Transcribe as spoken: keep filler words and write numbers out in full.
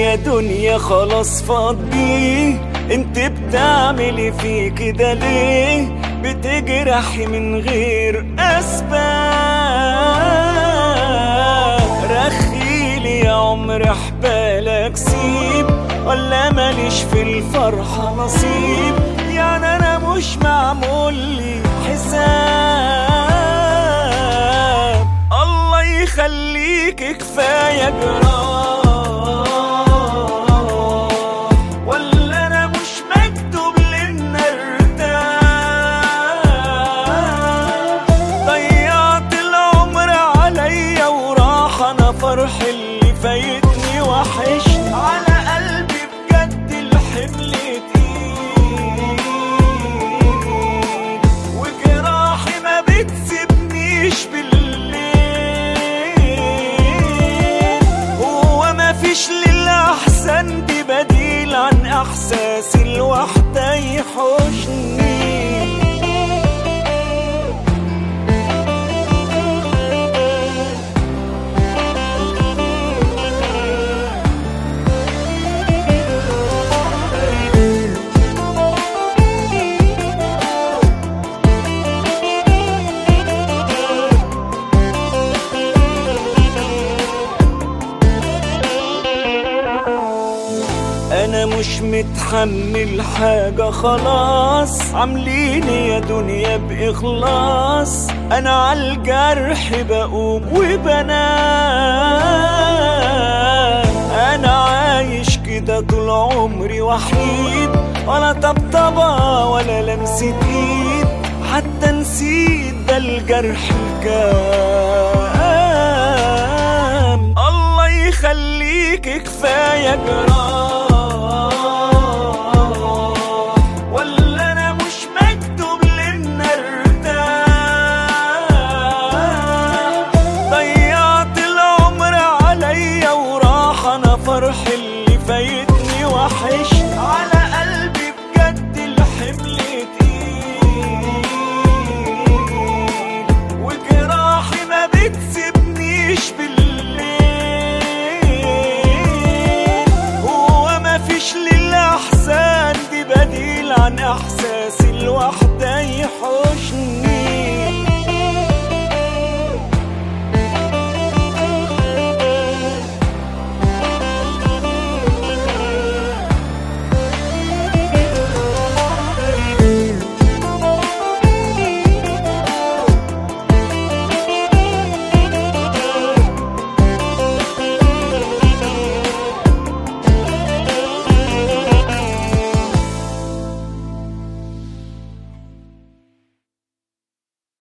يا دنيا خلاص فاضي، انت بتعملي في كده ليه؟ بتجرحي من غير اسباب. رخيلي يا عمر حبالك سيب، ولا ماليش في الفرحة نصيب؟ يعني انا مش معمول لي حساب. الله يخليك كفاية جراح، ولا انا مش مكتوب لنا ارتاح؟ ضيعت العمر عليا وراح، انا فرح اللي فايتني وحش على قلبي بجد الحمل تقيل، وجراحي ما بتسيبنيش بالليل. هو ما فيش للأحسن دي بديل عن احساس الوحدة يحوشني. انا مش متحمل حاجة خلاص، عامليني يا دنيا باخلاص. انا عالجرح بقوم وبنام، انا عايش كده طول عمري وحيد، ولا طبطبة ولا لمسة ايد، حتى نسيت ده الجرح الكام. الله يخليك كفاية جراح، فرح اللي فايتني وحش على قلبي بجد الحمل تقيل، وجراحي ما بتسيبنيش بالليل. هو ما فيش للأحسن دي بديل عن احساس الوحدة يحوشني.